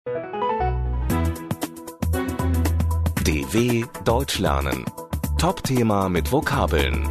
DW Deutsch lernen. Top-Thema mit Vokabeln.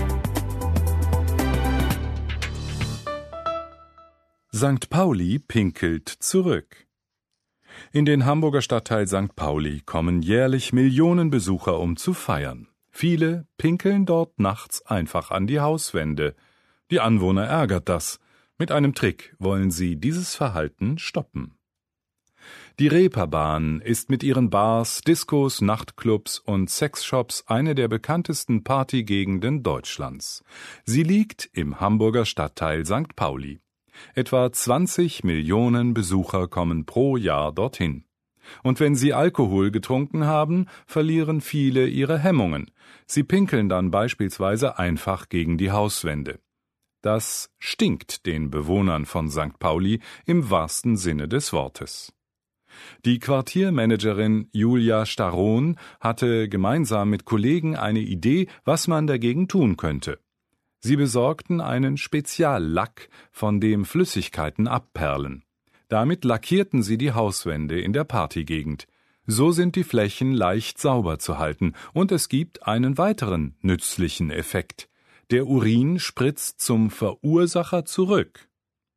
St. Pauli pinkelt zurück. In den Hamburger Stadtteil St. Pauli kommen jährlich Millionen Besucher, um zu feiern. Viele pinkeln dort nachts einfach an die Hauswände. Die Anwohner ärgert das. Mit einem Trick wollen sie dieses Verhalten stoppen. Die Reeperbahn ist mit ihren Bars, Diskos, Nachtclubs und Sexshops eine der bekanntesten Partygegenden Deutschlands. Sie liegt im Hamburger Stadtteil St. Pauli. Etwa 20 Millionen Besucher kommen pro Jahr dorthin. Und wenn sie Alkohol getrunken haben, verlieren viele ihre Hemmungen. Sie pinkeln dann beispielsweise einfach gegen die Hauswände. Das stinkt den Bewohnern von St. Pauli im wahrsten Sinne des Wortes. Die Quartiermanagerin Julia Staron hatte gemeinsam mit Kollegen eine Idee, was man dagegen tun könnte. Sie besorgten einen Speziallack, von dem Flüssigkeiten abperlen. Damit lackierten sie die Hauswände in der Partygegend. So sind die Flächen leicht sauber zu halten und es gibt einen weiteren nützlichen Effekt. Der Urin spritzt zum Verursacher zurück.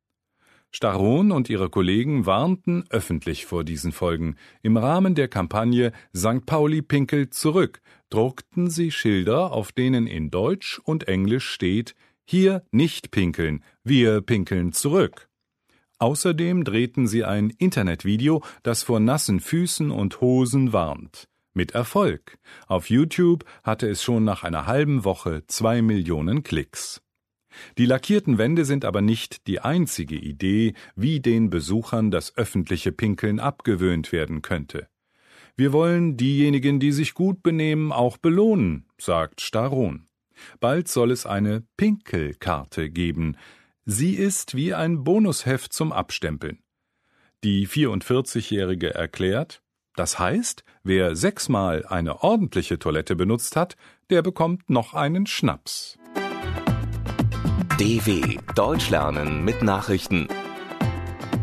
Staron und ihre Kollegen warnten öffentlich vor diesen Folgen. Im Rahmen der Kampagne St. Pauli pinkelt zurück druckten sie Schilder, auf denen in Deutsch und Englisch steht: Hier nicht pinkeln, wir pinkeln zurück. Außerdem drehten sie ein Internetvideo, das vor nassen Füßen und Hosen warnt. Mit Erfolg. Auf YouTube hatte es schon nach einer halben Woche 2 Millionen Klicks. Die lackierten Wände sind aber nicht die einzige Idee, wie den Besuchern das öffentliche Pinkeln abgewöhnt werden könnte. Wir wollen diejenigen, die sich gut benehmen, auch belohnen, sagt Staron. Bald soll es eine Pinkelkarte geben. Sie ist wie ein Bonusheft zum Abstempeln. Die 44-Jährige erklärt: Das heißt, wer 6-mal eine ordentliche Toilette benutzt hat, der bekommt noch einen Schnaps. DW Deutsch lernen mit Nachrichten.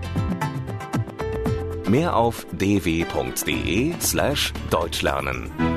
Mehr auf dw.de/deutschlernen.